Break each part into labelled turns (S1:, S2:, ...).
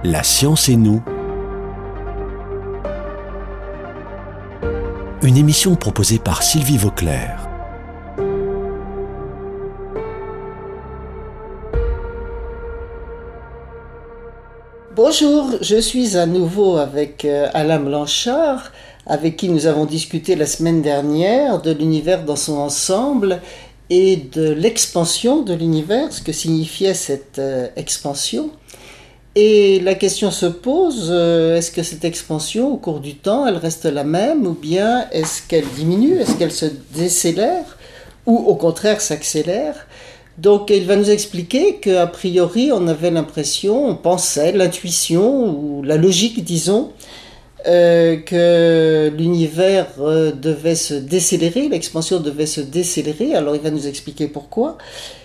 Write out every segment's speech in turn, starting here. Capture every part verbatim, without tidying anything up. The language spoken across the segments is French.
S1: La science et nous. Une émission proposée par Sylvie Vauclair.
S2: Bonjour, je suis à nouveau avec Alain Blanchard, avec qui nous avons discuté la semaine dernière de l'univers dans son ensemble et de l'expansion de l'univers, ce que signifiait cette euh, expansion. Et la question se pose, euh, est-ce que cette expansion, au cours du temps, elle reste la même, ou bien est-ce qu'elle diminue, est-ce qu'elle se décélère, ou au contraire s'accélère ? Donc il va nous expliquer qu'a priori on avait l'impression, on pensait, l'intuition, ou la logique disons, euh, que l'univers euh, devait se décélérer, l'expansion devait se décélérer, alors il va nous expliquer pourquoi.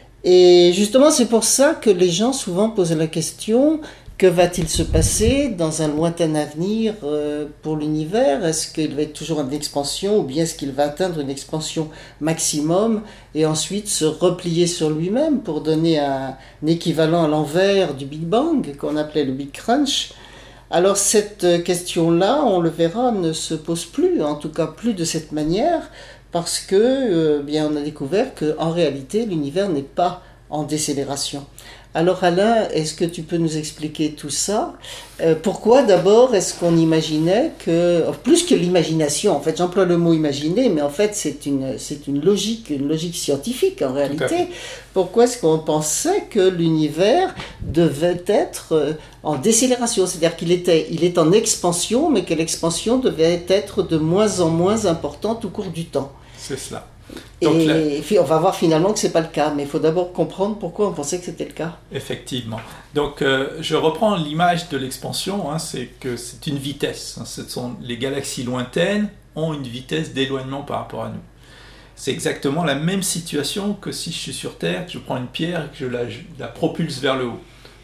S2: Et justement c'est pour ça que les gens souvent posent la question, que va-t-il se passer dans un lointain avenir euh, pour l'univers ? Est-ce qu'il va être toujours en expansion ou bien est-ce qu'il va atteindre une expansion maximum et ensuite se replier sur lui-même pour donner un, un équivalent à l'envers du Big Bang qu'on appelait le Big Crunch ? Alors cette question-là, on le verra, ne se pose plus, en tout cas plus de cette manière, parce que euh, bien on a découvert qu'en réalité l'univers n'est pas en décélération. Alors Alain, est-ce que tu peux nous expliquer tout ça ? euh, Pourquoi d'abord est-ce qu'on imaginait que, plus que l'imagination, en fait j'emploie le mot imaginer, mais en fait c'est une, c'est une logique, une logique scientifique en réalité. Pourquoi est-ce qu'on pensait que l'univers devait être en décélération ? C'est-à-dire qu'il était, il est en expansion, mais que l'expansion devait être de moins en moins importante au cours du temps.
S3: C'est cela.
S2: Donc, et là, on va voir finalement que ce n'est pas le cas, mais il faut d'abord comprendre pourquoi on pensait que c'était le cas.
S3: Effectivement. Donc euh, je reprends l'image de l'expansion, hein, c'est que c'est une vitesse. Hein, ce sont, les galaxies lointaines ont une vitesse d'éloignement par rapport à nous. C'est exactement la même situation que si je suis sur Terre, que je prends une pierre et que je la, je la propulse vers le haut.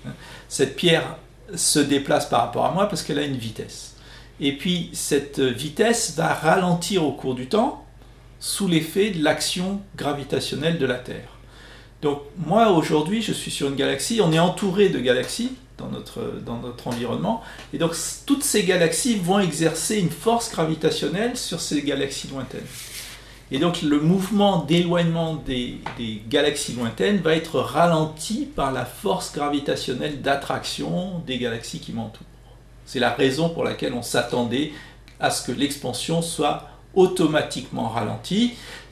S3: Cette pierre se déplace par rapport à moi parce qu'elle a une vitesse. Et puis cette vitesse va ralentir au cours du temps, sous l'effet de l'action gravitationnelle de la Terre. Donc moi aujourd'hui je suis sur une galaxie, on est entouré de galaxies dans notre, dans notre environnement, et donc toutes ces galaxies vont exercer une force gravitationnelle sur ces galaxies lointaines. Et donc le mouvement d'éloignement des, des galaxies lointaines va être ralenti par la force gravitationnelle d'attraction des galaxies qui m'entourent. C'est la raison pour laquelle on s'attendait à ce que l'expansion soit automatiquement ralenti.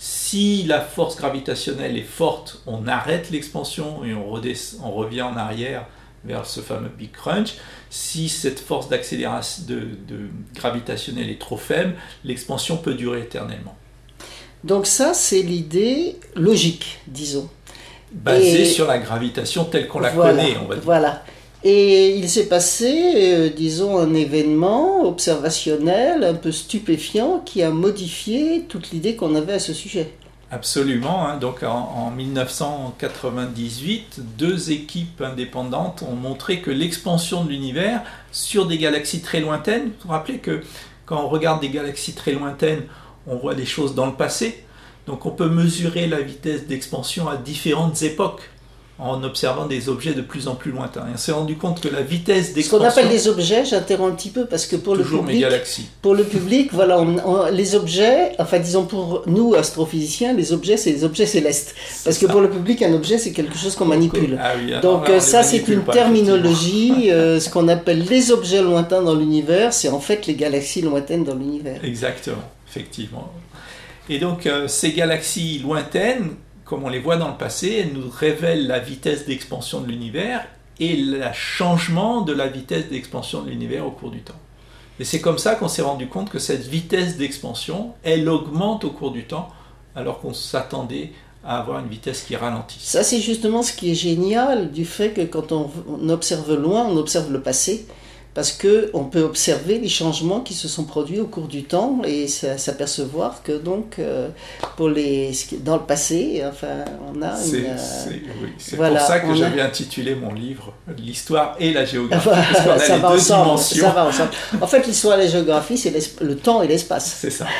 S3: Si la force gravitationnelle est forte, on arrête l'expansion et on, redescend, on revient en arrière vers ce fameux Big Crunch. Si cette force d'accélération de, de gravitationnelle est trop faible, l'expansion peut durer éternellement.
S2: Donc ça, c'est l'idée logique, disons.
S3: Basée
S2: et
S3: sur la gravitation telle qu'on la
S2: voilà,
S3: connaît, on va dire.
S2: Voilà. Et il s'est passé, euh, disons, un événement observationnel un peu stupéfiant qui a modifié toute l'idée qu'on avait à ce sujet.
S3: Absolument. Hein. Donc en, en dix-neuf cent quatre-vingt-dix-huit, deux équipes indépendantes ont montré que l'expansion de l'univers sur des galaxies très lointaines, vous vous rappelez que quand on regarde des galaxies très lointaines, on voit des choses dans le passé. Donc on peut mesurer la vitesse d'expansion à différentes époques, en observant des objets de plus en plus lointains. Et on s'est rendu compte que la vitesse d'expansion...
S2: Ce qu'on appelle les objets, j'interromps un petit peu, parce que pour le
S3: toujours
S2: public...
S3: mes galaxies.
S2: Pour le public, voilà, on, on, les objets, enfin disons pour nous, astrophysiciens, les objets, c'est les objets célestes. Parce que ça. Pour le public, un objet, c'est quelque chose qu'on manipule.
S3: Ah oui,
S2: donc
S3: là,
S2: ça, c'est une pas, terminologie, euh, ce qu'on appelle les objets lointains dans l'univers, c'est en fait les galaxies lointaines dans l'univers.
S3: Exactement, effectivement. Et donc, euh, ces galaxies lointaines, comme on les voit dans le passé, elles nous révèlent la vitesse d'expansion de l'univers et le changement de la vitesse d'expansion de l'univers au cours du temps. Et c'est comme ça qu'on s'est rendu compte que cette vitesse d'expansion, elle augmente au cours du temps, alors qu'on s'attendait à avoir une vitesse qui ralentit.
S2: Ça, c'est justement ce qui est génial du fait que quand on, on observe loin, on observe le passé, parce qu'on peut observer les changements qui se sont produits au cours du temps et s'apercevoir que donc euh, pour les, dans le passé, enfin, on a
S3: c'est,
S2: une... Euh,
S3: c'est, oui, c'est
S2: voilà,
S3: pour ça que j'avais
S2: a...
S3: intitulé mon livre « L'histoire et la géographie »,
S2: parce qu'on a
S3: ça
S2: les
S3: va
S2: deux
S3: ensemble, dimensions.
S2: Ça va ensemble. En fait, l'histoire et la géographie, c'est le temps et l'espace.
S3: C'est ça.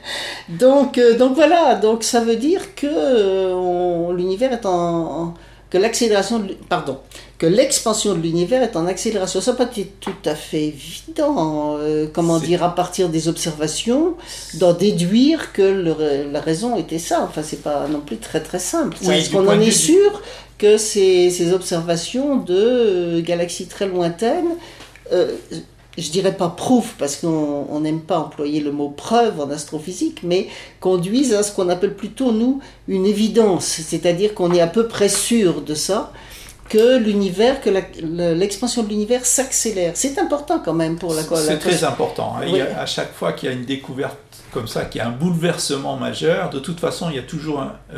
S2: donc, euh, donc voilà, donc ça veut dire que euh, on, l'univers est en... en que l'accélération, de, pardon, que l'expansion de l'univers est en accélération. Ça n'a pas été tout à fait évident, euh, comment c'est... dire, à partir des observations, d'en déduire que le, la raison était ça. Enfin, c'est pas non plus très très simple. Oui, est-ce qu'on en est sûr que ces, ces observations de euh, galaxies très lointaines, euh, je dirais pas prouvent, parce qu'on n'aime pas employer le mot preuve en astrophysique, mais conduisent à ce qu'on appelle plutôt, nous, une évidence, c'est-à-dire qu'on est à peu près sûr de ça, que l'univers, que la, l'expansion de l'univers s'accélère. C'est important quand même pour la...
S3: C'est
S2: la,
S3: très important. Hein.
S2: Oui.
S3: Il y a, à chaque fois qu'il y a une découverte comme ça, qu'il y a un bouleversement majeur, de toute façon, il y a toujours un, un,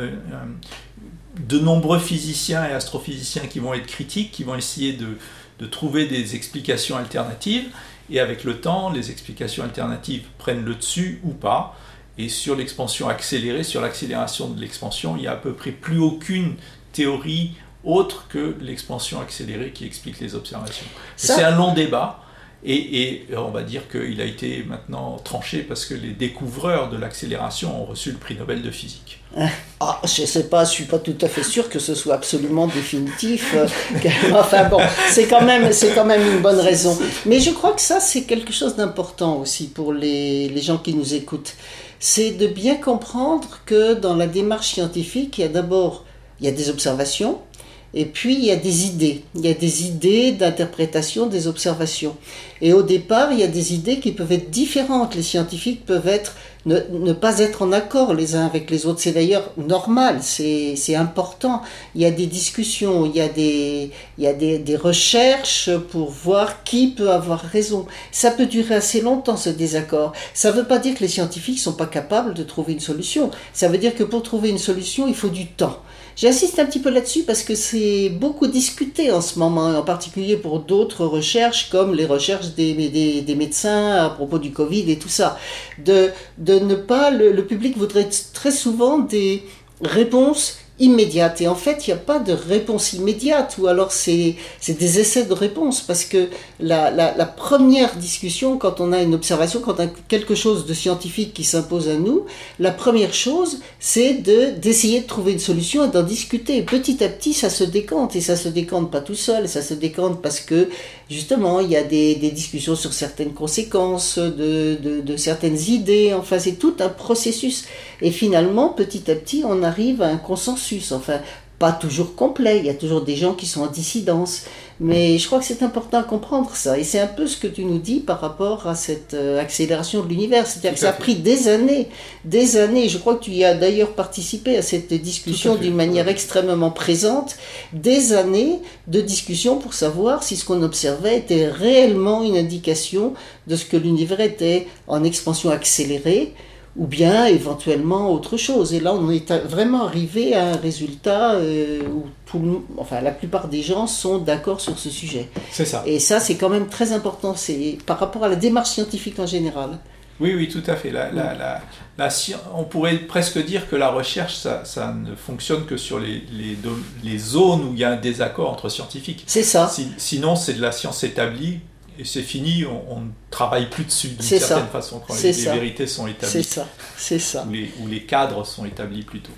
S3: un, de nombreux physiciens et astrophysiciens qui vont être critiques, qui vont essayer de de trouver des explications alternatives, et avec le temps, les explications alternatives prennent le dessus ou pas, et sur l'expansion accélérée, sur l'accélération de l'expansion, il n'y a à peu près plus aucune théorie autre que l'expansion accélérée qui explique les observations. Ça... C'est un long débat, et, et on va dire qu'il a été maintenant tranché parce que les découvreurs de l'accélération ont reçu le prix Nobel de physique.
S2: Ah, je ne sais pas, je ne suis pas tout à fait sûr que ce soit absolument définitif. Enfin bon, c'est quand même, c'est quand même une bonne raison. Mais je crois que ça, c'est quelque chose d'important aussi pour les, les gens qui nous écoutent. C'est de bien comprendre que dans la démarche scientifique, il y a d'abord il y a des observations, et puis il y a des idées. Il y a des idées d'interprétation des observations. Et au départ, il y a des idées qui peuvent être différentes. Les scientifiques peuvent être, ne, ne pas être en accord les uns avec les autres. C'est d'ailleurs normal, c'est, c'est important. Il y a des discussions, il y a, des, il y a des, des recherches pour voir qui peut avoir raison. Ça peut durer assez longtemps, ce désaccord. Ça ne veut pas dire que les scientifiques ne sont pas capables de trouver une solution. Ça veut dire que pour trouver une solution, il faut du temps. J'insiste un petit peu là-dessus parce que c'est beaucoup discuté en ce moment, en particulier pour d'autres recherches comme les recherches des, des, des médecins à propos du Covid et tout ça. De, de ne pas, le, le public voudrait très souvent des réponses immédiates. Et en fait, il n'y a pas de réponse immédiate, ou alors c'est, c'est des essais de réponse, parce que la, la, la première discussion, quand on a une observation, quand on a quelque chose de scientifique qui s'impose à nous, la première chose, c'est de, d'essayer de trouver une solution et d'en discuter. Petit à petit, ça se décante, et ça se décante pas tout seul, ça se décante parce que, justement, il y a des, des discussions sur certaines conséquences, de, de, de certaines idées, enfin, c'est tout un processus. Et finalement, petit à petit, on arrive à un consensus. Enfin, pas toujours complet, il y a toujours des gens qui sont en dissidence, mais je crois que c'est important à comprendre ça, et c'est un peu ce que tu nous dis par rapport à cette euh, accélération de l'univers, c'est-à-dire que ça a pris des années, des années, je crois que tu y as d'ailleurs participé à cette discussion d'une manière extrêmement présente, des années de discussion pour savoir si ce qu'on observait était réellement une indication de ce que l'univers était en expansion accélérée, ou bien éventuellement autre chose. Et là, on est vraiment arrivé à un résultat euh, où tout le, enfin, la plupart des gens sont d'accord sur ce sujet.
S3: C'est ça.
S2: Et ça, c'est quand même très important, c'est par rapport à la démarche scientifique en général.
S3: Oui, oui, tout à fait. La, la, la, la, on pourrait presque dire que la recherche, ça, ça ne fonctionne que sur les, les, les zones où il y a un désaccord entre scientifiques.
S2: C'est ça.
S3: Si, sinon, c'est de la science établie. Et c'est fini, on ne travaille plus dessus d'une
S2: c'est
S3: certaine
S2: ça.
S3: façon quand
S2: c'est
S3: les,
S2: ça.
S3: les vérités sont établies.
S2: C'est ça, c'est ça.
S3: Ou les, ou les cadres sont établis plutôt.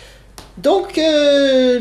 S2: Donc euh,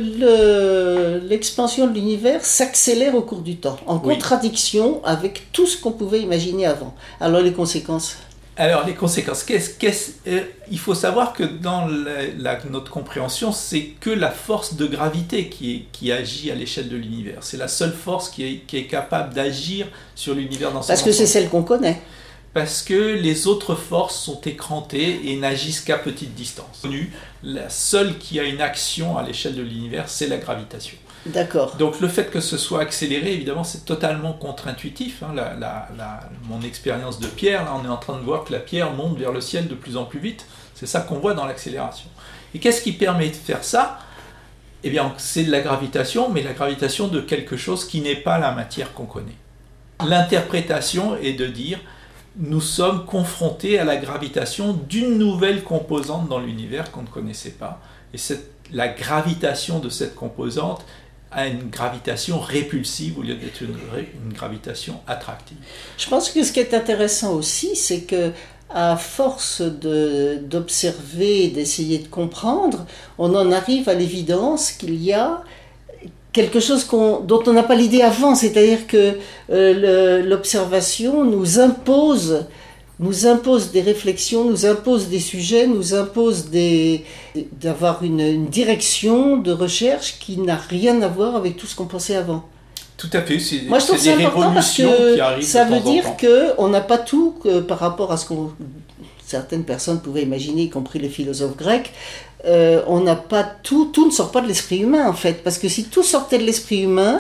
S2: le, l'expansion de l'univers s'accélère au cours du temps, en oui. contradiction avec tout ce qu'on pouvait imaginer avant. Alors les conséquences ?
S3: Alors les conséquences, qu'est-ce, qu'est-ce, euh, il faut savoir que dans la, la, notre compréhension, c'est que la force de gravité qui, est, qui agit à l'échelle de l'univers. C'est la seule force qui est, qui est capable d'agir sur l'univers dans son
S2: Parce que
S3: ensemble.
S2: C'est celle qu'on connaît.
S3: Parce que les autres forces sont écrantées et n'agissent qu'à petite distance. La seule qui a une action à l'échelle de l'univers, c'est la gravitation.
S2: D'accord.
S3: Donc le fait que ce soit accéléré, évidemment, c'est totalement contre-intuitif. Hein. La, la, la, mon expérience de Pierre, là, on est en train de voir que la Pierre monte vers le ciel de plus en plus vite. C'est ça qu'on voit dans l'accélération. Et qu'est-ce qui permet de faire ça ? Eh bien, c'est de la gravitation, mais la gravitation de quelque chose qui n'est pas la matière qu'on connaît. L'interprétation est de dire, nous sommes confrontés à la gravitation d'une nouvelle composante dans l'univers qu'on ne connaissait pas. Et cette, la gravitation de cette composante à une gravitation répulsive au lieu d'être une, une gravitation attractive.
S2: Je pense que ce qui est intéressant aussi, c'est que à force de, d'observer, d'essayer de comprendre, on en arrive à l'évidence qu'il y a quelque chose qu'on, dont on n'a pas l'idée avant, c'est-à-dire que euh, le, l'observation nous impose, nous impose des réflexions, nous impose des sujets, nous impose des, d'avoir une, une direction de recherche qui n'a rien à voir avec tout ce qu'on pensait avant.
S3: Tout à fait, c'est,
S2: Moi, je trouve
S3: c'est
S2: ça
S3: des
S2: important parce
S3: révolutions
S2: que
S3: qui arrivent
S2: ça
S3: de
S2: veut
S3: temps en
S2: dire
S3: temps.
S2: qu'on n'a pas tout que, par rapport à ce qu'on certaines personnes pouvaient imaginer, y compris les philosophes grecs. Euh, on n'a pas tout, tout ne sort pas de l'esprit humain en fait, parce que si tout sortait de l'esprit humain,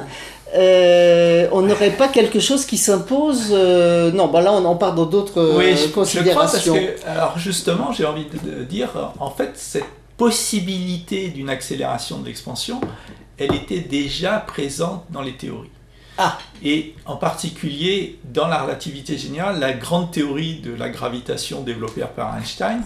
S2: euh, on n'aurait pas quelque chose qui s'impose. Euh, non, bah là on en part dans d'autres
S3: oui,
S2: euh,
S3: je,
S2: considérations.
S3: Je crois parce que, alors justement, j'ai envie de, de dire, en fait, cette possibilité d'une accélération de l'expansion, elle était déjà présente dans les théories.
S2: Ah.
S3: Et en particulier dans la relativité générale, la grande théorie de la gravitation développée par Einstein.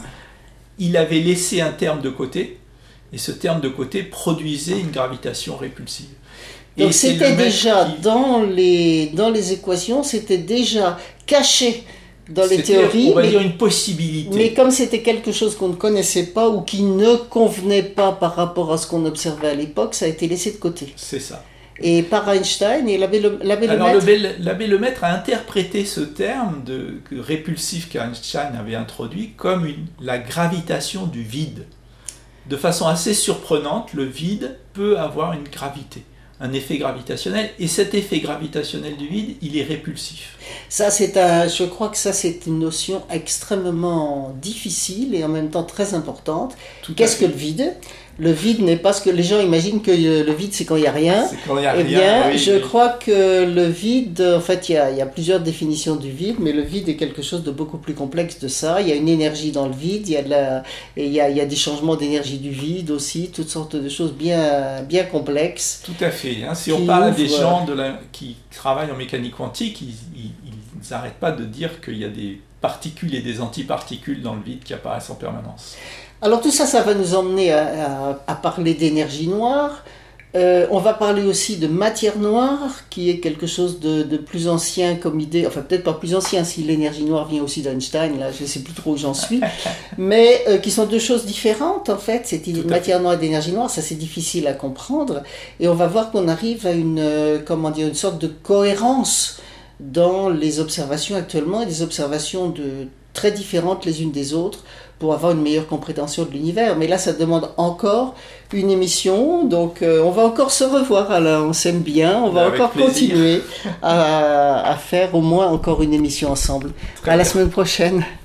S3: Il avait laissé un terme de côté, et ce terme de côté produisait une gravitation répulsive.
S2: Donc
S3: et
S2: c'était déjà
S3: qui...
S2: dans, les, dans les équations, c'était déjà caché dans les
S3: c'était,
S2: théories.
S3: On va
S2: mais,
S3: dire une possibilité.
S2: Mais comme c'était quelque chose qu'on ne connaissait pas ou qui ne convenait pas par rapport à ce qu'on observait à l'époque, ça a été laissé de côté.
S3: C'est ça.
S2: Et par Einstein, et l'abbé Lemaitre...
S3: Alors l'abbé Lemaitre a interprété ce terme de répulsif qu'Einstein avait introduit comme une, la gravitation du vide. De façon assez surprenante, le vide peut avoir une gravité, un effet gravitationnel, et cet effet gravitationnel du vide, il est répulsif.
S2: Ça, c'est un, je crois que ça, c'est une notion extrêmement difficile et en même temps très importante. Tout Qu'est-ce que le vide ? Le vide n'est pas ce que les gens imaginent que le vide, c'est quand il n'y a rien.
S3: C'est quand il n'y a
S2: eh
S3: rien.
S2: bien,
S3: oui,
S2: je
S3: oui.
S2: crois que le vide, en fait, il y, a, il y a plusieurs définitions du vide, mais le vide est quelque chose de beaucoup plus complexe de ça. Il y a une énergie dans le vide, il y a, de la, et il y a, il y a des changements d'énergie du vide aussi, toutes sortes de choses bien, bien complexes.
S3: Tout à fait. Hein. Si on parle à des gens de la, qui travaillent en mécanique quantique, ils n'arrêtent pas de dire qu'il y a des particules et des antiparticules dans le vide qui apparaissent en permanence.
S2: Alors tout ça, ça va nous emmener à, à, à parler d'énergie noire. Euh, on va parler aussi de matière noire, qui est quelque chose de, de plus ancien comme idée, enfin peut-être pas plus ancien si l'énergie noire vient aussi d'Einstein, là je ne sais plus trop où j'en suis, mais euh, qui sont deux choses différentes en fait, cette idée de matière noire et d'énergie noire, ça c'est difficile à comprendre, et on va voir qu'on arrive à une, euh, comment dire, une sorte de cohérence dans les observations actuellement, et des observations de, très différentes les unes des autres, pour avoir une meilleure compréhension de l'univers. Mais là, ça demande encore une émission, donc euh, on va encore se revoir, Alain, on s'aime bien, on va
S3: Avec
S2: encore
S3: plaisir.
S2: continuer à, à faire au moins encore une émission ensemble. Très à bien. La semaine prochaine.